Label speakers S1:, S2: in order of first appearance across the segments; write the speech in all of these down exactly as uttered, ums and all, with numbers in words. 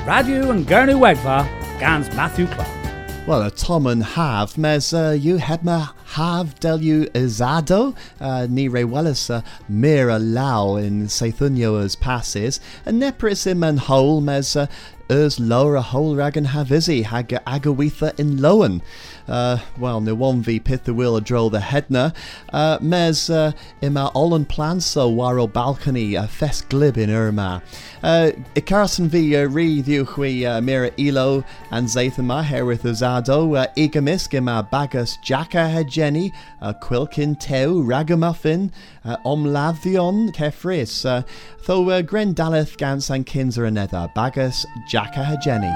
S1: Radio and Gurnu Wegva, Gans Matthew Clark.
S2: Well, a Tom and Hav, mes uh, you hedma Hav del you izado, uh, ni re wellis uh, mira lau in Saithunio as passes, and nepris im and hole mes uh, ers lower hole ragan havizi hag agawitha in lowen. Uh, well, no one v pith the wheel a droll the hedna. Uh, mes uh, ima ollen planso waro balcony a uh, fest glib in Irma. Uh, Icarson v uh, re hui uh, mira elo and zaithama herith azado uh, igamisk ima bagus jacka hegeni uh, quilkin teu ragamuffin uh, omlavion kefris uh, tho uh, grendalith gans and kinzer another bagus jacka hegeni.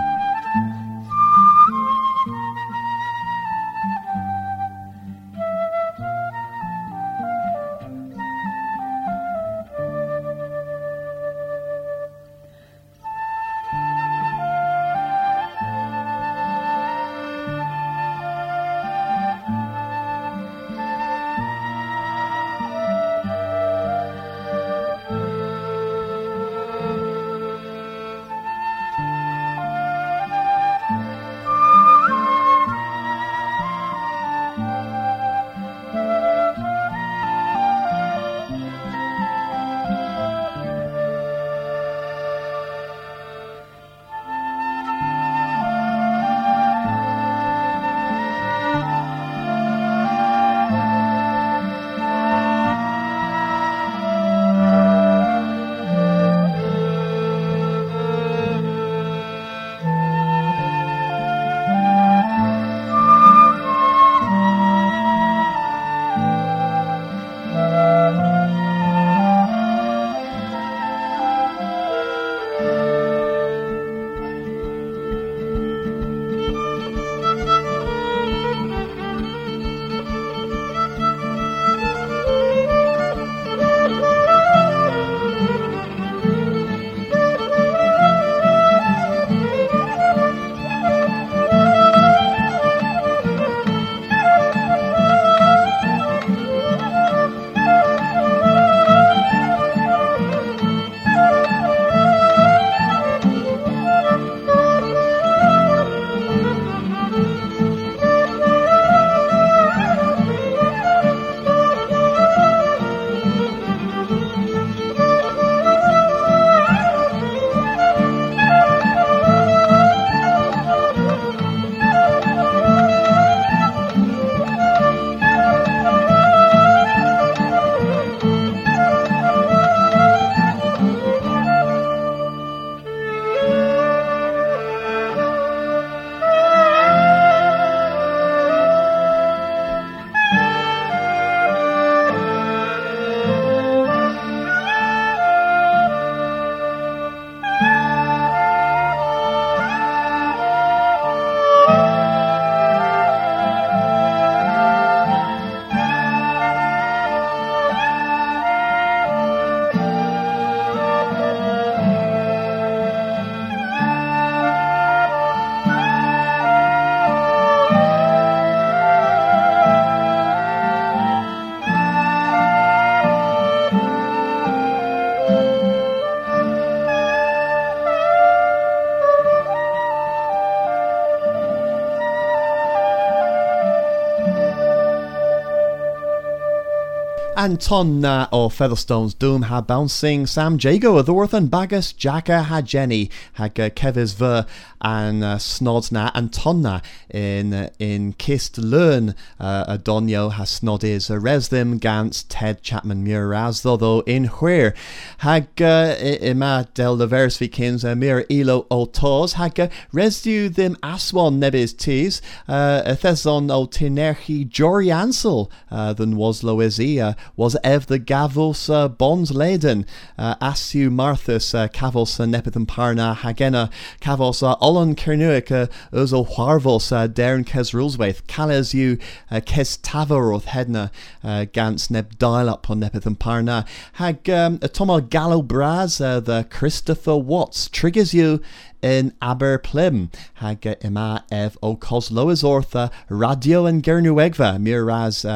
S2: Anton uh, o Featherstone's Doom ha bouncing Sam Jago Adorth and Bagus Jacka ha Jenny hag uh, Kevis Ver and uh, Snodna Antonna in uh, in Kist Learn uh, Adonio ha Snodis uh, Resdim Gans Ted Chapman Muraz though in where hag uh, ima del the verse vikins uh, mir elo o tos hag uh, resdu them aswan nebis tees uh, Thezon o Tinerchi Jory Ansel uh, than was Loizi uh, was ev the Gavos uh, bonds laden uh, Asu Marthus uh, Cavos uh, Nepitham Parna Hagena Cavos uh, Olon Kernuic uh, Uzo Harvos uh, Darren Kes Ruleswaith Kales you uh, Kes Tavaroth Hedna uh, Gans Neb Dial up on Nepitham Parna Hag um, Tomo Gallo Braz uh, the Christopher Watts triggers you in Aber Plim hag uh, ima ev o Coslois Ortha Radio and Gernuegva Miraz uh,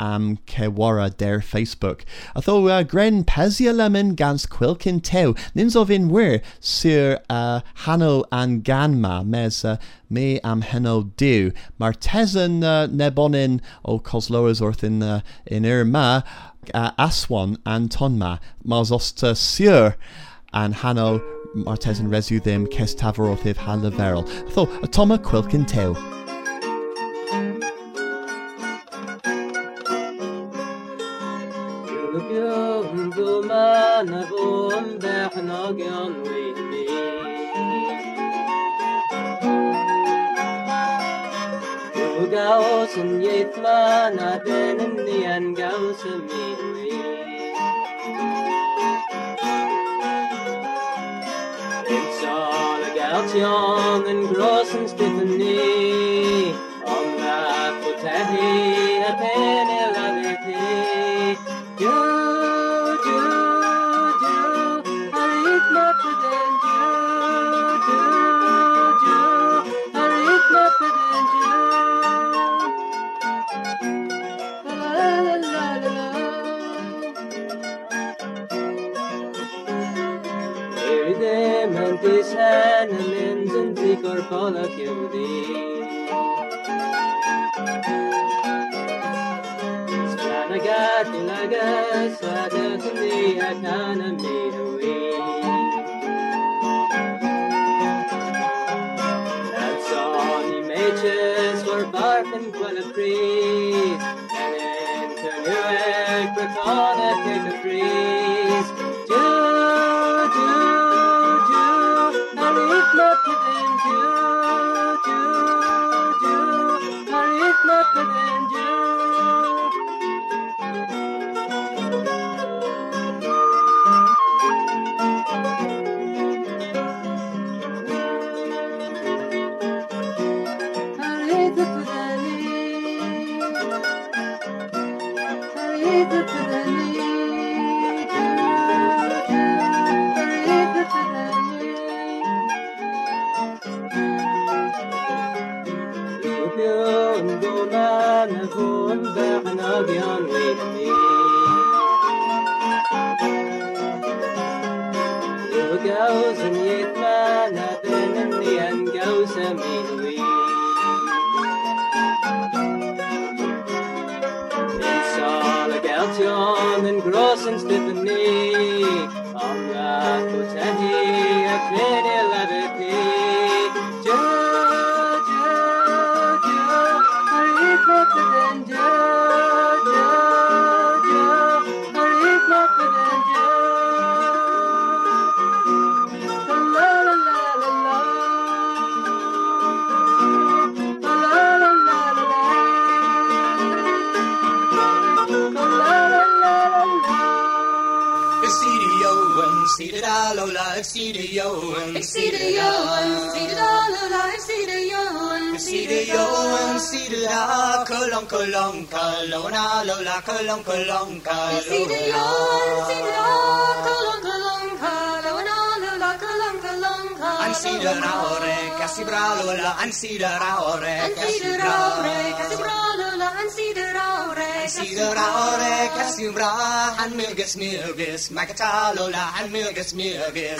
S2: am Kewara der Facebook. Although uh, Gren Pezia Lemon gans Quilkin Teu, nins of in where Sir uh, Hanno and Ganma mes uh, me am Heno Dew. Martesan uh, Nebonin o Cosloas orth in uh, in Irma uh, Aswan and Tonma Marzosta Sir and Hanno Martesan Resu them Kes Tavaroth Halaveril. Tho a Toma Quilkin Teu.
S3: Gaus and Yethman, Aden and the and Gaus and me. It's all a Galtion and Gross and Stephanie on that Potahi, a penny lavity. Do, do, do, I eat not the danger. Do, do, I eat not the danger. This hand and ends and take or call a cutie. Spanagat ilagas, Sadat in the Akana made away. That's all he matches for bark and quella trees. And then to New Egg, Brecona, take a breeze. Do, do. Not the danger, do, do, not the danger. I hate the Pudani, I hate the Pudani, I hate the Pudani. نكون بعنا بيان ويدني يوجاوز يتمنى بينني أنجاوز مينوي It's all a Galtion and Gross and Stephanie on the Potahi, a penny levity.
S4: Exceed yo and exceed yo and exceed all alive, exceed yo and exceed yo and exceed la kolong kolong kolona lola kolong kolong kolona exceed yo and exceed la kolong kolong kolona lola kolong kolong kolona exceed raore casibra lola exceed raore exceed raore casibra lola exceed raore exceed raore casibra and milges milges makata lola and milges milges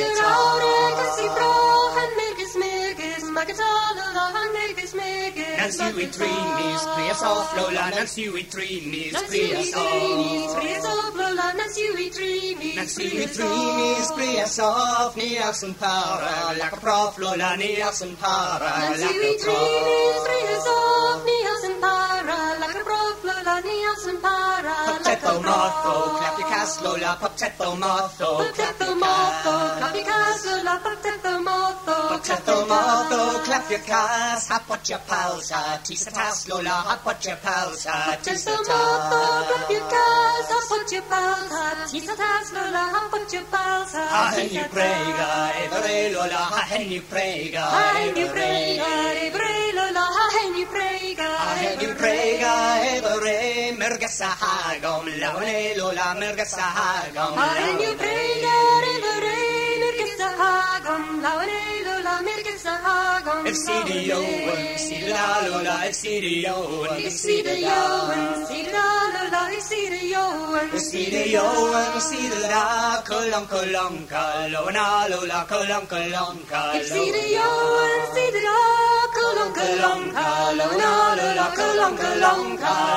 S4: Nancy with three knees, praise of Lola, Nancy with three knees, praise of Lola, Nancy with three knees, Nancy with three knees, praise of Nias and Para, like a prof Lola, Nias and Para, like a prof, praise of Nias and Para, like a prof Lola, Nias and Para, Potato Motho, clap your cast Lola, Potato Motho, Potato Motho, clap your cast Lola, Potato Motho, Potato Motho, clap your cast, hot pot your pals, Tisa Tas Lola, hot pot your pals, Tisa Tas, clap your cast, hot pot your pals, Tisa Tas Lola, hot pot your pals, ha hen you prega, every Lola, ha hen you prega, ha hen you prega, every Lola, ha hen you prega, ha hen you prega, every mergasa hagom, laune Lola, mergasa hagom, ha hen you prega, every mergasa hagom, laune Lola, mergasa hagom. Excedio, Excedia Lola, Excedio,
S5: Excedio, Excedia Lola, Excedio,
S4: Excedio, Excedia, Colum, Colum, Colona, Lola, Colum, Colum,
S5: Excedio, Excedia, Colum, Colum, Colona, Lola, Colum, Colum,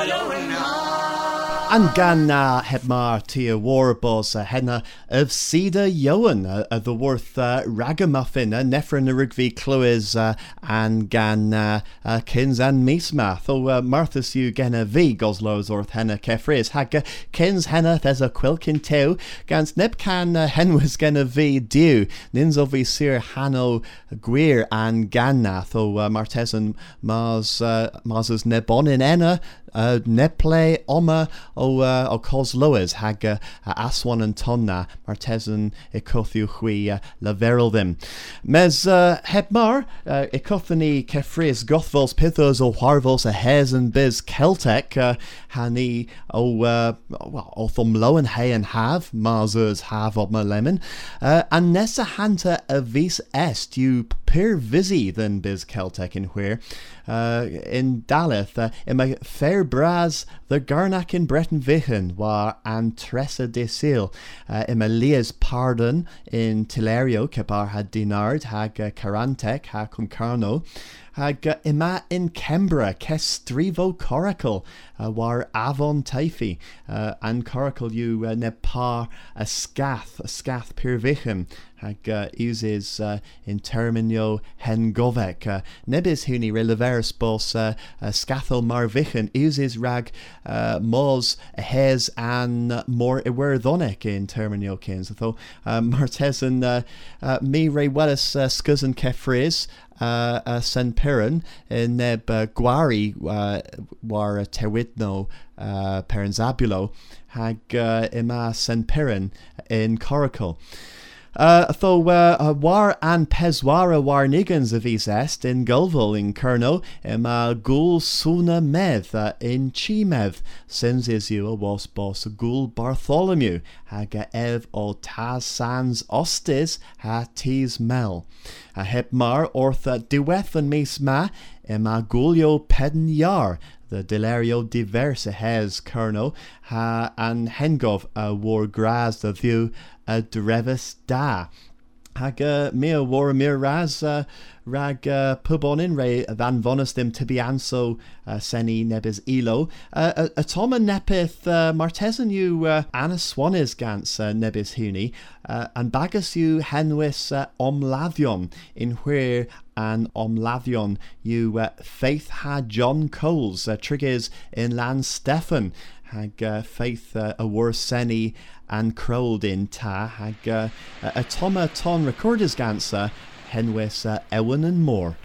S5: Colona.
S2: An gan na het mar tia warbos a henna of Cedar Yowan a the worth uh, ragamuffin a nefren rugvi clois uh, an gan uh, uh, kins an misma tho uh, Marthas you gena v goslos orth henna kefris hag uh, kins henna thes a quilkin teu gans neb can uh, henwas gena v dew nins of vi sir hano gwir an ganna tho uh, Martesan mars uh, mars's nebonin enna Uh, neple oma o uh, o cos loas hag uh, aswan and tonna martesan e cothu hui uh, laveril them mes uh, hebmar uh, e cothani kefris gothvols pithos o harvos a hes and biz Celtic uh, hani o uh, well o thum loan hay and have marzers have of my lemon uh, and nessa hanta a vis est you per visi than biz Celtic in where uh, in Daleth uh, in my fair bras the garnack in Breton Vichen war an Tressa de Sil uh, in my Lea's pardon in Tilerio Kebar had dinard hag uh, Carantec ha Concarno hag uh, ima in Kembra kes strivo coracle uh, war avon taifi uh, an coracle you uh, nepar a scath a scath pir Vichen hag uh, uses uh, in terminio hen govek uh, nebis huni releveris bos uh, uh, scathel mar Vichen uses rag uh, mos hes an more iwerthonic in terminio kins so uh, Martesan uh, uh, mi re wellis uh, scusan kefris Uh, uh, Sen Piran in neb uh, Gwari uh, war uh, Tewidno uh, Perenzabulo hag uh, ima Sen Piran in Coracle. Uh, though uh, uh, war an peswara war nigans of is est in Gulval in Kerno ima gul suna meth uh, in Chimev sins is you a was boss gul Bartholomew haga ev o tas sans ostis ha tis mel a heb mar ortha diweth and mis ma ima gulio pedn yar the delario diverse hes Kerno ha an hengov a war graz the view a drevis da hag uh, mea war mir raz uh, rag uh, pubonin re van vonistim tibianso uh, seni nebis elo uh, a, a toma nepith uh, martesan you uh, anna swanis gans uh, nebis huni uh, and bagus you henwis uh, omlavion in where an omlavion you uh, faith ha John Coles uh, triggers in land Stefan hag uh, faith uh, a war seni and crowled in ta hag uh, a toma ton recorders gansa henwis uh, ewan and more.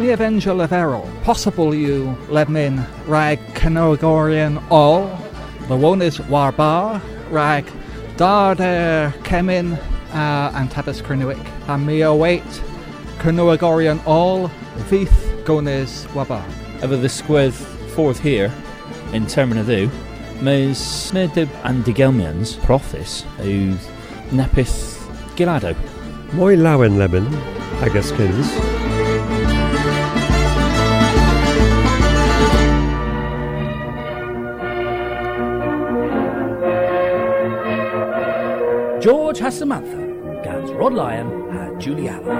S6: Ni Avenger Lavero, possible you Lemon, Rag Canogorian all. The one is Warbar, Rag Darder Kemin, uh, and Tabas Kernuik. And me await Canogorian all, Vith Gones Wabar.
S7: Over the square fourth here in Terminadu, mes Smedib and Digelmians, Prophis, who Nepith Gilado.
S8: Moi Lawen Lemon, Agaskins.
S1: George has Samantha, Gans Rod Lyon, and Julie Allen.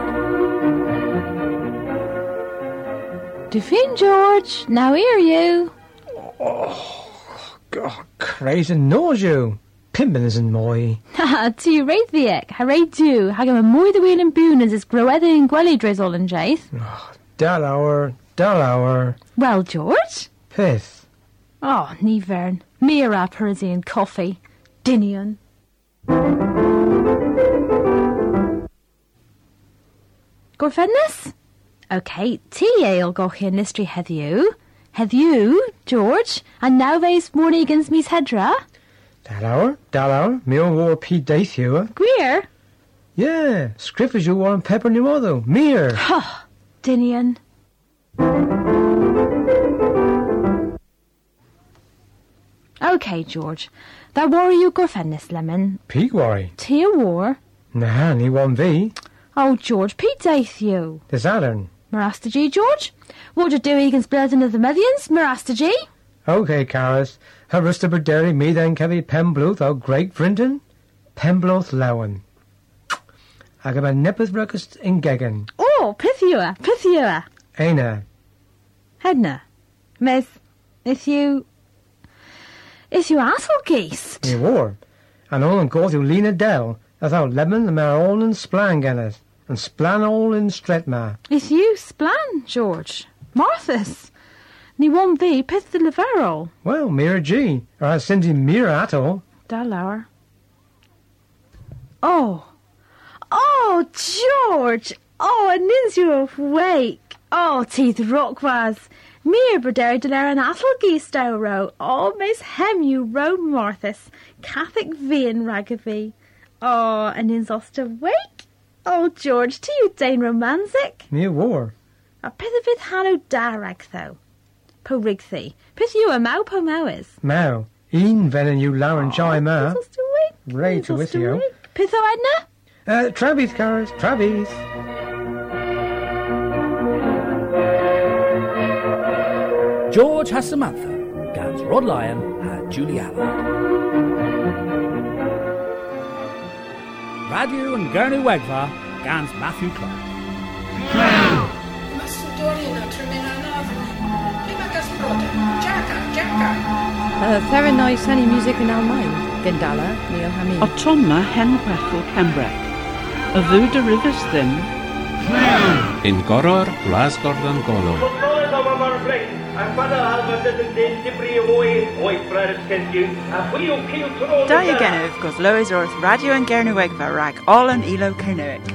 S9: Defin George, now hear you.
S10: Oh, God, crazy knows you. Pimpin isn't moi.
S9: Ha, tu reid viek, ha reid du, ha gam a moi the wheel and boon as is groedda in gwelly drizzle and jaith.
S10: Oh, dal hour, dal hour.
S9: Well, George?
S10: Pith.
S9: Oh, ní vern. Mira Parisian coffee. Dinian. Gorfedness? Okay, tea ale go here nistry heddiw. Heddiw, George, and now veis mornigans mis hedra.
S10: Dal hour, dal hour, me on war P daith you.
S9: Greer?
S10: Yeah, scriffers you war and pepper new mother. Mere.
S9: Ha, Dinian. Okay, George. That war you Gorfedness, Lemon.
S10: Pete worry.
S9: Tea war?
S10: Nah, ni one V.
S9: Oh, George, Pete daith you.
S10: The Saturn.
S9: Marasta G, George? What do do against Blurton of the Medians, Marasta G?
S10: Okay, Caris. Harusta Berderi, me then Kevy Pembluth, oh Great Brinton. Pembluth Lowen. I got a nippeth breakfast in Gegan.
S9: Oh, Pythua, Pythua.
S10: Aina.
S9: Hedna. Miss, if you... If you asshole geese.
S10: You war. And all and go to Lena Dell. I thought Lemon the mare all in splan gennet. And splan all in Stretma.
S9: If you splan, George. Marthas. Ni one thee pith the Lavero.
S10: Well, Mira G. Or I send him Mira at all.
S9: Dallower. Oh. Oh, George. Oh, and is you awake. Oh, teeth rock was. Mere Berderi de Lar an Athelgee stow row. Oh, Miss Hem you row Marthas. Catholic vein ragavi. Oh, and is ost awake. Oh, George, to you Dane romantic.
S10: Me war.
S9: A pith of it hanno darag though. Po rigthy. Pith you a mau po mau is.
S10: Mau. Een venin you Lauren Chai ma.
S9: Is ost awake.
S10: Ray to with you.
S9: Pith o Edna?
S10: Uh, Travis, Caris, Travis.
S1: George has Samantha, Gans Rod Lyon, and Julie Allen. Radio and Gurney Wegva, Gans Matthew Clark.
S11: Theranoi sunny music in Almain, Gendala, Neil Hamid.
S12: Autumna hen wethel Cembrec. A vu de rivers then.
S13: In Goror, Glasgordon Golo.
S14: Diagenov goes Lois Orth Radio and Gerneweg Varag, all an Elo Kernuik.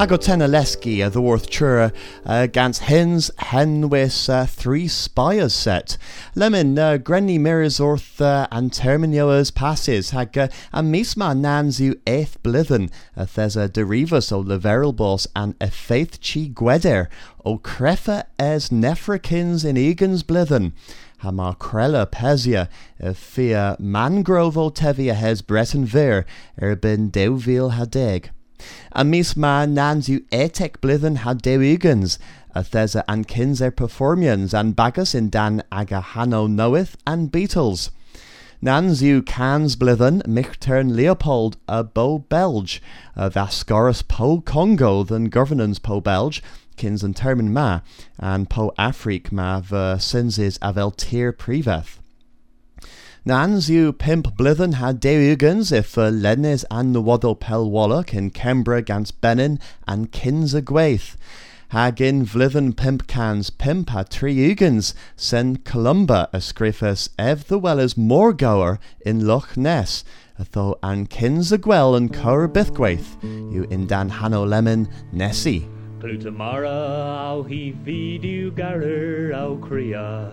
S2: Ago tena leski a dworth chura uh, gans hens hen wis uh, three spires set. Lemon uh, grenny mirrors orth uh, and terminioas passes hag uh, a misma nanzu eighth blithen a thesa derivas o leveralbos and a faith chi gweder o crefa es nefrakins in egans blithen. Ha mar crella pesia a fia mangrove o tevia hes breton vir er bin deuvil hadeg. A mis ma nanzu etek blithen had dewigans, a thesa and kins er performians and bagus in dan agahano knoweth and Beatles. Nanzu cans blithen mich turn Leopold a bo Belge, a vascorus po Congo than governance po Belge, kins and termin ma, and po Afrique ma ver sinses avel tir priveth. Nanzu pimp blithen had deugans if uh, lennes and nuwado pel wallach in Kembra gans Benin and kins a gwaith. Hagin vlithen pimp cans pimp had three ugans sen Columba a scriffus ev the well as Morgower in Loch Ness, atho an kins a gwell and cur bithgwaith, you in dan Hanno Lemon Nessie.
S15: Plutamara au he vidu garer au cria.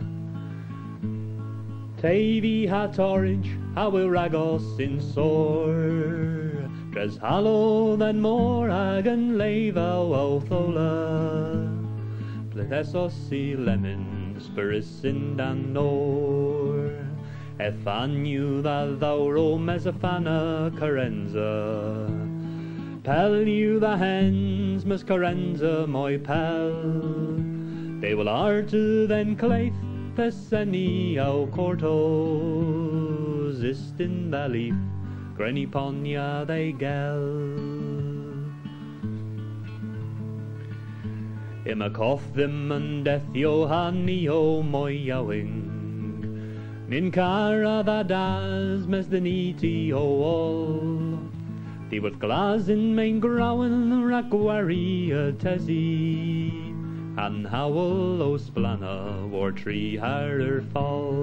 S15: Tavi hat orange, how will ragos in sore. Dres hallow than more agan leva o thola. Plethesos si lemon, spiris in dan nor. Efanu that thou ro mesafana carenza. Pel you the hens, Miss Carenza, my pal. They will artu then claith. Peseni au cortos ist in the leaf, granny ponya they gel. Ima cough them and death yo honey o moi yowing. Nin cara da das mes the neety o all. Die wird glas in main growen rakwari a tesi. An howl o splana war tree harder fall.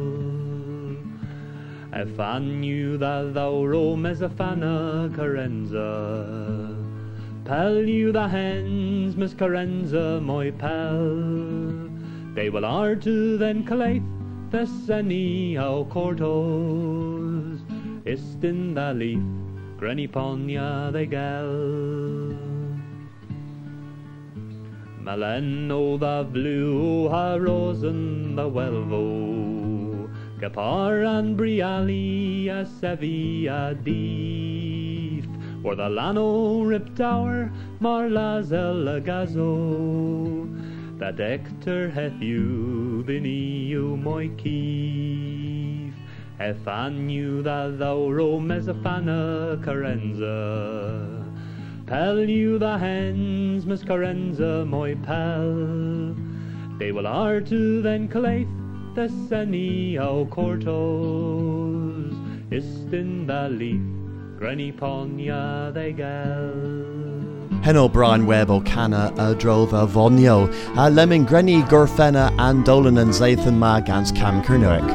S15: If I knew that thou roam as a fana carenza, pal you the hens, Miss Carenza, my pal. They will artu then claith the seni au cortos, ist in the leaf, granny ponya they gal. Maleno the blue ha rosen the welvo, Gapar and Briali a sevi a deef, or the lano rip tower marlas elagazo, that Hector hath you bini you moi keef. If I knew that thou roam as a fana carenza, pal you the hens, Miss Carenza, my pal. They will artu then claith the seni au cortos, ist in the leaf, granny ponya they gal.
S2: Hen O'Brien Web O'Cana a drove a vonio, a lemon granny Gorfena and Dolan and Zathan ma gans Cam Kernuick.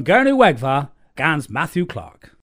S1: Gernu Wegva, Gans Matthew Clark.